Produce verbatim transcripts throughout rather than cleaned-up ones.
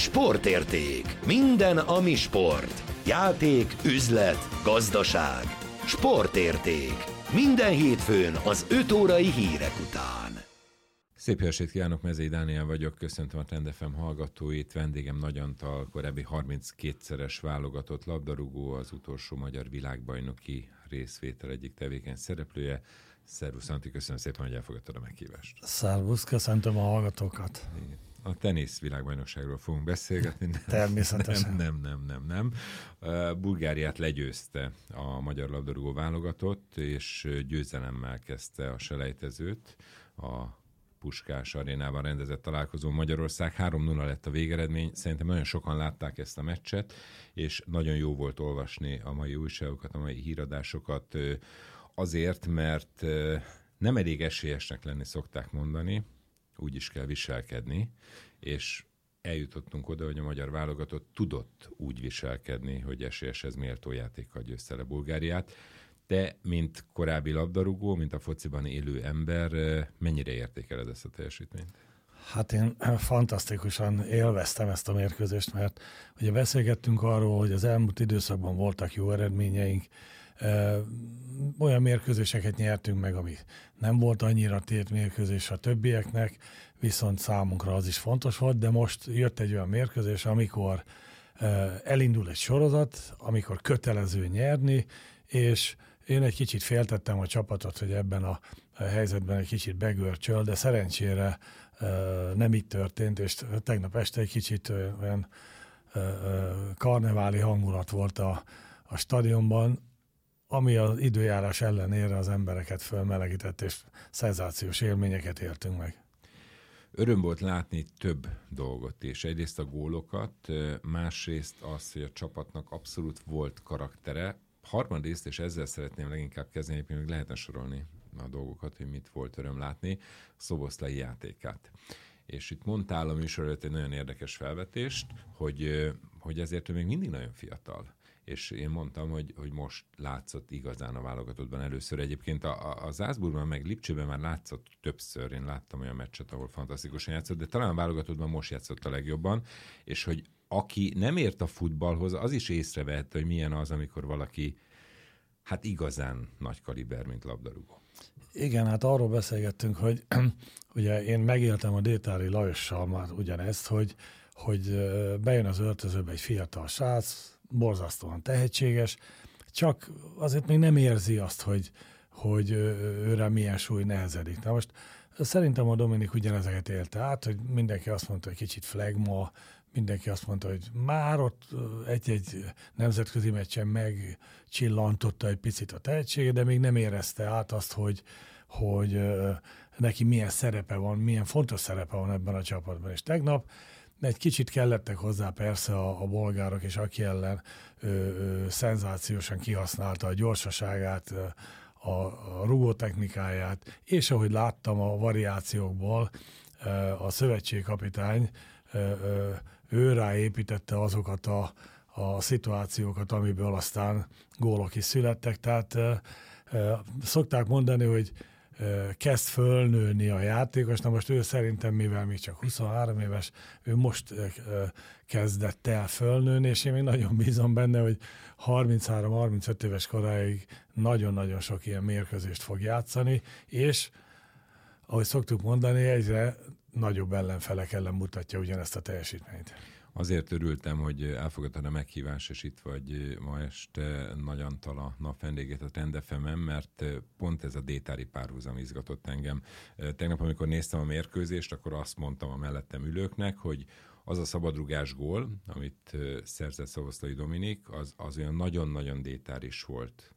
Sportérték. Minden, ami sport. Játék, üzlet, gazdaság. Sportérték. Minden hétfőn az öt órai hírek után. Szép estét kívánok, Mezei Dániel vagyok, köszöntöm a Trend ef em hallgatóit, vendégem Nagy Antal, korábbi harminckétszeres válogatott labdarúgó, az utolsó magyar világbajnoki részvétel egyik tevékeny szereplője. Szervusz Antti, köszönöm szépen, hogy elfogadtad a meghívást. Szervusz, köszöntöm a hallgatókat. A tenisz világbajnokságról fogunk beszélgetni. Nem, Természetesen. Nem, nem, nem, nem. nem. Bulgáriát legyőzte a magyar labdarúgó válogatott, és győzelemmel kezdte a selejtezőt a Puskás arénában rendezett találkozó. Magyarország három nulla lett a végeredmény. Szerintem nagyon sokan látták ezt a meccset, és nagyon jó volt olvasni a mai újságokat, a mai híradásokat, azért, mert nem elég esélyesnek lenni, szokták mondani, úgy is kell viselkedni, és eljutottunk oda, hogy a magyar válogatott tudott úgy viselkedni, hogy esélyeshez méltó játékkal győzte le Bulgáriát. Te, mint korábbi labdarúgó, mint a fociban élő ember, mennyire értékeled ezt a teljesítményt? Hát én fantasztikusan élveztem ezt a mérkőzést, mert ugye beszélgettünk arról, hogy az elmúlt időszakban voltak jó eredményeink, olyan mérkőzéseket nyertünk meg, ami nem volt annyira tét mérkőzés a többieknek, viszont számunkra az is fontos volt, de most jött egy olyan mérkőzés, amikor elindul egy sorozat, amikor kötelező nyerni, és én egy kicsit féltettem a csapatot, hogy ebben a helyzetben egy kicsit begörcsöl, de szerencsére nem így történt, és tegnap este egy kicsit olyan karneváli hangulat volt a, a stadionban, ami az időjárás ellenére az embereket fölmelegített, és szenzációs élményeket értünk meg. Öröm volt látni több dolgot is. Egyrészt a gólokat, másrészt az, hogy a csapatnak abszolút volt karaktere. Harmadrészt, és ezzel szeretném leginkább kezdeni, hogy még lehetne sorolni a dolgokat, hogy mit volt öröm látni, Szoboszlai játékát. És itt mondtál a műsor előtt egy nagyon érdekes felvetést, hogy, hogy ezért ő még mindig nagyon fiatal. És én mondtam, hogy, hogy most látszott igazán a válogatottban először. Egyébként a, a Salzburgban meg Lipcsőben már látszott többször, én láttam olyan meccset, ahol fantasztikusan játszott, de talán a válogatottban most játszott a legjobban, és hogy aki nem ért a futballhoz, az is észrevehette, hogy milyen az, amikor valaki hát igazán nagy kaliber, mint labdarúgó. Igen, hát arról beszélgettünk, hogy ugye én megéltem a Détári Lajossal már ugyanezt, hogy, hogy bejön az öltözőbe egy fiatal srác, borzasztóan tehetséges, csak azért még nem érzi azt, hogy, hogy őre milyen súly nehezedik. Na most szerintem a Dominik ugyanezeket élte át, hogy mindenki azt mondta, hogy kicsit flegma, mindenki azt mondta, hogy már ott egy-egy nemzetközi meccsen megcsillantotta egy picit a tehetsége, de még nem érezte át azt, hogy, hogy neki milyen szerepe van, milyen fontos szerepe van ebben a csapatban. És tegnap egy kicsit kellettek hozzá persze a, a bolgárok, és aki ellen ö, ö, szenzációsan kihasználta a gyorsaságát, ö, a, a rugótechnikáját, és ahogy láttam a variációkból, ö, a szövetségkapitány ö, ö, ő ráépítette azokat a, a szituációkat, amiből aztán gólok is születtek. Tehát ö, ö, szokták mondani, hogy kezd fölnőni a játékos. Na most ő szerintem, mivel még csak huszonhárom éves, ő most kezdett el fölnőni, és én még nagyon bízom benne, hogy harminchárom-harmincöt éves koráig nagyon-nagyon sok ilyen mérkőzést fog játszani, és ahogy szoktuk mondani, egyre nagyobb ellenfelek ellen mutatja ugyanezt a teljesítményt. Azért örültem, hogy elfogadtad a meghívást, és itt vagy ma este Nagy Antal, a nap vendégét a Trend ef emen, mert pont ez a détári párhuzam izgatott engem. Tegnap, amikor néztem a mérkőzést, akkor azt mondtam a mellettem ülőknek, hogy az a szabadrugás gól, amit szerzett Szoboszlai Dominik, az, az olyan nagyon-nagyon détáris volt.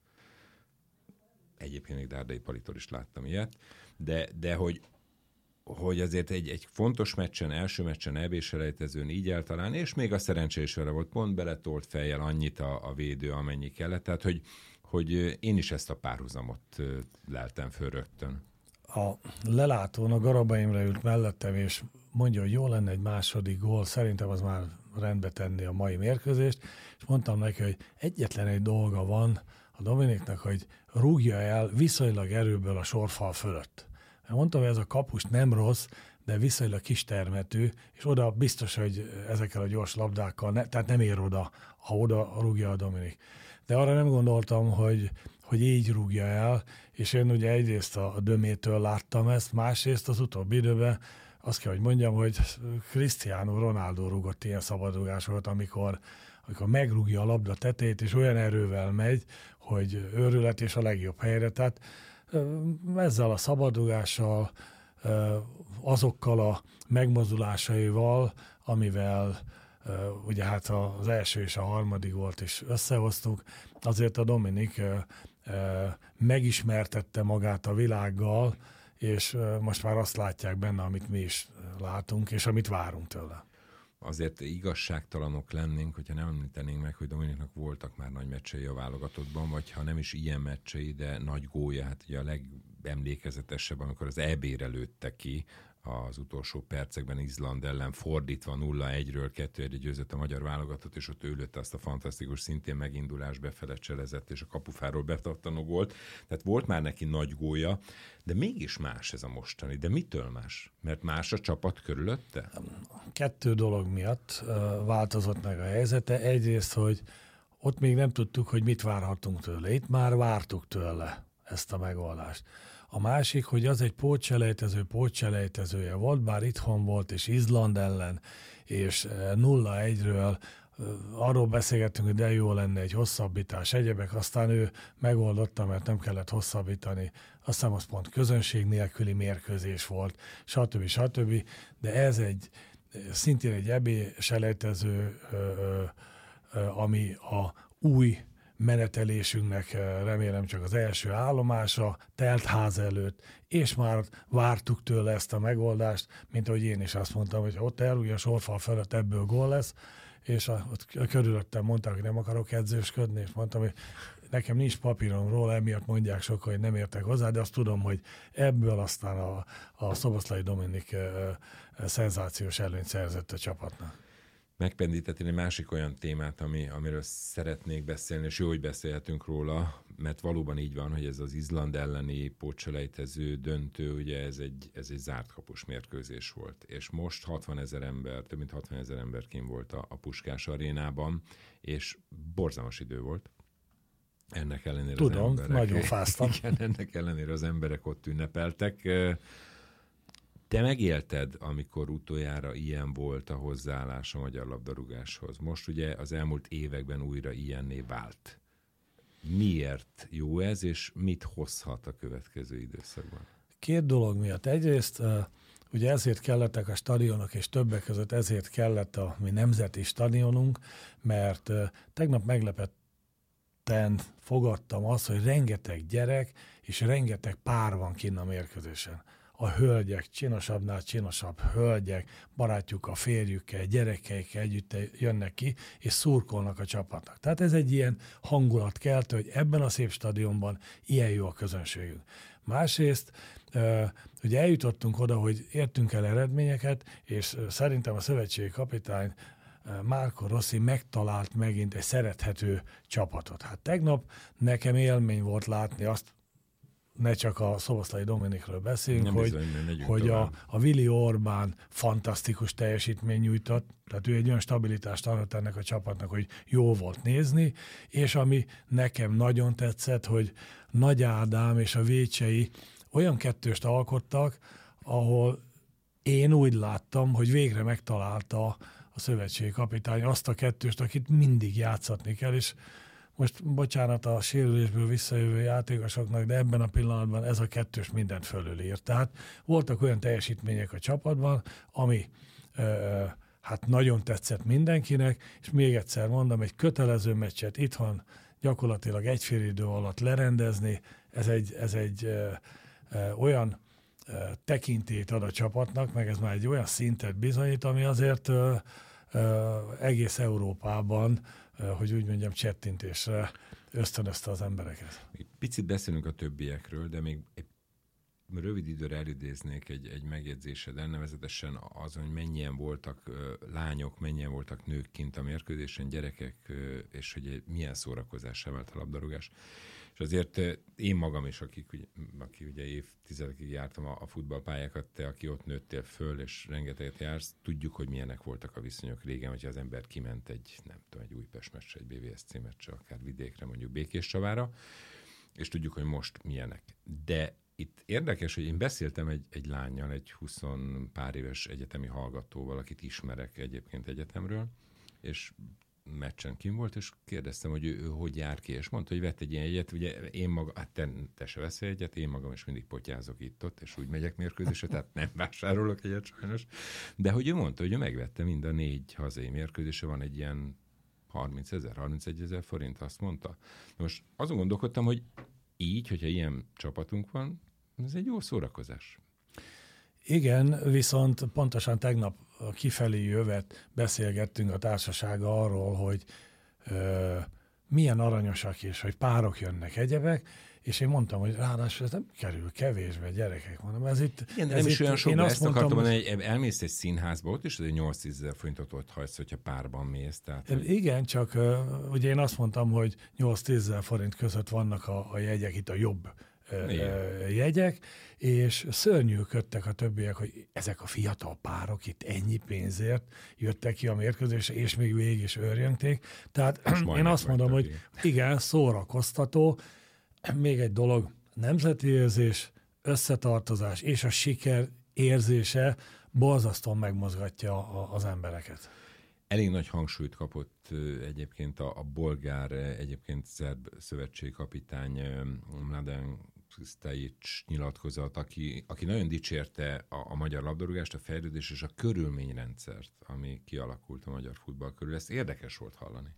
Egyébként még Dárdai Palitól is láttam ilyet, de, de hogy hogy azért egy, egy fontos meccsen, első meccsen, é bé-selejtezőn így eltalálni, és még a szerencsés vele volt, pont beletolt fejjel annyit a, a védő, amennyi kellett, tehát hogy, hogy én is ezt a párhuzamot leltem föl rögtön. A lelátón a Garaba Imre ült mellettem, és mondja, hogy jó lenne egy második gól, szerintem az már rendbe tenni a mai mérkőzést, és mondtam neki, hogy egyetlen egy dolga van a Dominiknak, hogy rúgja el viszonylag erőből a sorfal fölött. Mondtam, hogy ez a kapus nem rossz, de viszonylag kis termetű, és oda biztos, hogy ezekkel a gyors labdákkal, ne, tehát nem ér oda, ha oda rúgja a Dominik. De arra nem gondoltam, hogy, hogy így rúgja el, és én ugye egyrészt a Dömétől láttam ezt, másrészt az utóbbi időben azt kell, hogy mondjam, hogy Cristiano Ronaldo rúgott ilyen szabadrugásokat, amikor, amikor megrúgja a labda tetejét, és olyan erővel megy, hogy őrület és a legjobb helyre. Tehát ezzel a szabadrugással, azokkal a megmozdulásaival, amivel ugye hát az első és a harmadik volt is összehoztuk, azért a Dominik megismertette magát a világgal, és most már azt látják benne, amit mi is látunk, és amit várunk tőle. Azért igazságtalanok lennénk, hogyha nem említenénk meg, hogy Dominiknak voltak már nagy meccsei a válogatottban, vagy ha nem is ilyen meccsei, de nagy gólja, hát ugye a legemlékezetesebb, amikor az é bé-re lőtte ki az utolsó percekben Izland ellen fordítva nulla egyről kettő egyre győzött a magyar válogatott, és ott ő lőtte azt a fantasztikus, szintén megindulás befele cselezett, és a kapufáról betartanó gólt. Tehát volt már neki nagy gólja, de mégis más ez a mostani. De mitől más? Mert más a csapat körülötte? Kettő dolog miatt változott meg a helyzete. Egyrészt, hogy ott még nem tudtuk, hogy mit várhatunk tőle. Itt már vártuk tőle ezt a megoldást. A másik, hogy az egy pótselejtező, pótselejtezője volt, bár itthon volt, és Izland ellen, és nulla egyről arról beszélgettünk, hogy de jó lenne egy hosszabbítás, egyebek, aztán ő megoldotta, mert nem kellett hosszabbítani. Aztán az pont közönség nélküli mérkőzés volt, stb. stb. De ez egy szintén egy é bé-selejtező, ami a új menetelésünknek remélem csak az első állomása, telt ház előtt, és már vártuk tőle ezt a megoldást, mint ahogy én is azt mondtam, hogy ott elrúgja a sorfal fölött, ebből gól lesz, és a, ott körülöttem mondták, hogy nem akarok edzősködni, és mondtam, hogy nekem nincs papírom róla, emiatt mondják sokan, hogy nem értek hozzá, de azt tudom, hogy ebből aztán a, a Szoboszlai Dominik szenzációs előnyt szerzett a csapatnak. Megpendítettél egy másik olyan témát, ami, amiről szeretnék beszélni, és jó, hogy beszélhetünk róla, mert valóban így van, hogy ez az Izland elleni pótselejtező döntő, ugye ez egy, ez egy zárt kapus mérkőzés volt. És most hatvanezer ember, több mint hatvanezer ember kint volt a, a Puskás arénában, és borzalmas idő volt. Ennek ellenére Tudom, az emberek... nagyon fáztam. Igen, ennek ellenére az emberek ott ünnepeltek. Te megélted, amikor utoljára ilyen volt a hozzáállás a magyar labdarúgáshoz. Most ugye az elmúlt években újra ilyenné vált. Miért jó ez, és mit hozhat a következő időszakban? Két dolog miatt. Egyrészt ugye ezért kellettek a stadionok, és többek között ezért kellett a mi nemzeti stadionunk, mert tegnap meglepetten fogadtam azt, hogy rengeteg gyerek és rengeteg pár van kinn a mérkőzésen. A hölgyek, csinosabbnál csinosabb hölgyek, barátjuk a férjükkel, gyerekeikkel együtt jönnek ki, és szurkolnak a csapatnak. Tehát ez egy ilyen hangulatkeltő, hogy ebben a szép stadionban ilyen jó a közönségünk. Másrészt ugye eljutottunk oda, hogy értünk el eredményeket, és szerintem a szövetségi kapitány Marco Rossi megtalált megint egy szerethető csapatot. Hát tegnap nekem élmény volt látni azt, ne csak a Szoboszlai Dominikről beszélünk, nem hogy, bizony, hogy a, a Vili Orbán fantasztikus teljesítmény nyújtott, tehát ő egy olyan stabilitást adott ennek a csapatnak, hogy jó volt nézni, és ami nekem nagyon tetszett, hogy Nagy Ádám és a Vécsei olyan kettőst alkottak, ahol én úgy láttam, hogy végre megtalálta a szövetségi kapitány azt a kettőst, akit mindig játszatni kell, és most bocsánat a sérülésből visszajövő játékosoknak, de ebben a pillanatban ez a kettős mindent fölülír. Tehát voltak olyan teljesítmények a csapatban, ami ö, hát nagyon tetszett mindenkinek, és még egyszer mondom, egy kötelező meccset itthon gyakorlatilag egy fél idő alatt lerendezni, ez egy, ez egy ö, ö, olyan ö, tekintét ad a csapatnak, meg ez már egy olyan szintet bizonyít, ami azért ö, ö, egész Európában, hogy úgy mondjam, csettintésre ösztönözte az embereket. Picit beszélünk a többiekről, de még egy rövid időre elidéznék egy, egy megjegyzésed, nevezetesen az, hogy mennyien voltak uh, lányok, mennyien voltak nők kint a mérkőzésen, gyerekek, uh, és hogy milyen szórakozás emelt a labdarúgás. És azért én magam is, akik, aki ugye évtizedekig jártam a, a futballpályákat, te, aki ott nőttél föl, és rengeteget jársz, tudjuk, hogy milyenek voltak a viszonyok régen, hogyha az ember kiment egy, nem tudom, egy Újpest meccsre, egy bé vé es cé meccsre, akár vidékre, mondjuk Békéscsavára, és tudjuk, hogy most milyenek. De itt érdekes, hogy én beszéltem egy, egy lánnyal, egy húsz pár éves egyetemi hallgatóval, akit ismerek egyébként egyetemről, és meccsen kim volt, és kérdeztem, hogy ő, ő hogy jár ki, és mondta, hogy vett egy ilyen jegyet, ugye én magam, hát te, te se veszel egyet, én magam is mindig potyázok itt-ott, és úgy megyek mérkőzésre, tehát nem vásárolok egyet sajnos, de hogy ő mondta, hogy ő megvette mind a négy hazai mérkőzésre, van egy ilyen harmincezer, harmincegyezer forint, azt mondta. Most azon gondolkodtam, hogy így, hogyha ilyen csapatunk van, ez egy jó szórakozás. Igen, viszont pontosan tegnap kifelé jövet beszélgettünk a társasága arról, hogy ö, milyen aranyosak és hogy párok jönnek, egyebek, és én mondtam, hogy ráadásul ez nem kerül kevésbe, gyerekek, mondom, ez itt... Igen, ez nem is itt, olyan sokban, ezt mondtam, akartam mondani, hogy elmész egy színházba, ott is azért nyolc-tízezer forintot ott hagysz, hogyha párban mész. Tehát, hogy... Igen, csak uh, ugye én azt mondtam, hogy nyolc-tízezer forint között vannak a, a jegyek, itt a jobb uh, jegyek, és szörnyűködtek a többiek, hogy ezek a fiatal párok itt ennyi pénzért jöttek ki a mérkőzésre, és még végig is őrjöngték. Tehát én azt mondom, hogy igen, szórakoztató. Még egy dolog, nemzeti érzés, összetartozás és a siker érzése borzasztóan megmozgatja a, az embereket. Elég nagy hangsúlyt kapott egyébként a, a bolgár, egyébként szerb szövetségkapitány Mladen Krstajic nyilatkozat, aki, aki nagyon dicsérte a, a magyar labdarúgást, a fejlődést és a körülményrendszert, ami kialakult a magyar futball körül. Ezt érdekes volt hallani.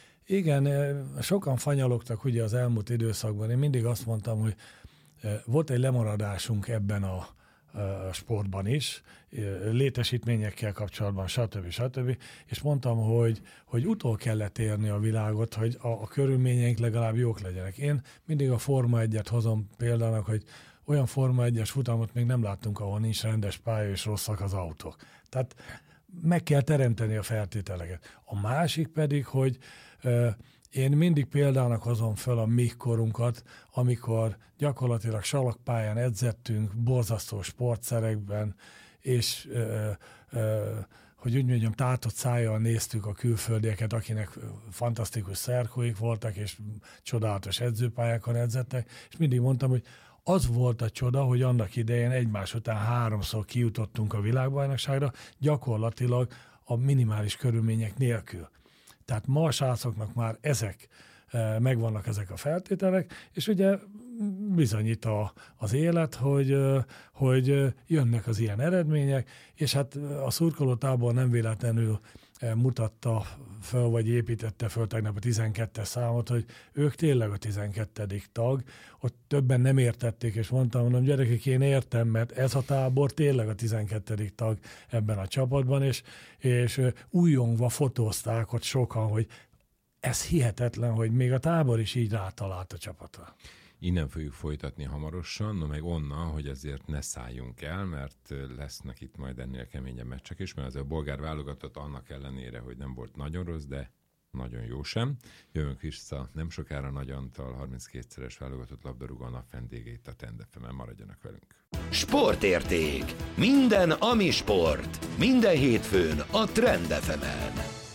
Igen, sokan fanyalogtak ugye az elmúlt időszakban. Én mindig azt mondtam, hogy volt egy lemaradásunk ebben a, a sportban is, létesítményekkel kapcsolatban, stb. stb. És mondtam, hogy, hogy utol kellett érni a világot, hogy a, a körülményeink legalább jók legyenek. Én mindig a Forma egyet hozom példának, hogy olyan Forma egyes futamot még nem láttunk, ahol nincs rendes pálya és rosszak az autók. Tehát meg kell teremteni a feltételeket. A másik pedig, hogy euh, én mindig példának hozom föl a mi korunkat, amikor gyakorlatilag salakpályán edzettünk, borzasztó sportszerekben, és euh, euh, hogy úgy mondjam, tátott szájjal néztük a külföldieket, akinek fantasztikus szerkóik voltak, és csodálatos edzőpályákon edzettek, és mindig mondtam, hogy az volt a csoda, hogy annak idején egymás után háromszor kijutottunk a világbajnokságra, gyakorlatilag a minimális körülmények nélkül. Tehát ma a srácoknak már ezek, megvannak ezek a feltételek, és ugye bizonyít a, az élet, hogy, hogy jönnek az ilyen eredmények, és hát a szurkolótábor nem véletlenül mutatta föl, vagy építette föl tegnap a tizenkettes számot, hogy ők tényleg a tizenkettedik tag, ott többen nem értették, és mondtam, mondom, gyerekek, én értem, mert ez a tábor tényleg a tizenkettedik tag ebben a csapatban, és, és újongva fotózták ott sokan, hogy ez hihetetlen, hogy még a tábor is így rátalált a csapatra. Innen fogjuk folytatni hamarosan, no meg onnan, hogy azért ne szálljunk el, mert lesznek itt majd ennél keményebb meccsek is, mert az a bolgár válogatott annak ellenére, hogy nem volt nagyon rossz, de nagyon jó sem. Jövünk vissza nem sokára Nagy Antal, harminckétszeres válogatott labdarúgó a nap vendégét a Trend ef emen, maradjanak velünk. Sportérték. Minden, ami sport. Minden hétfőn a Trend ef emen.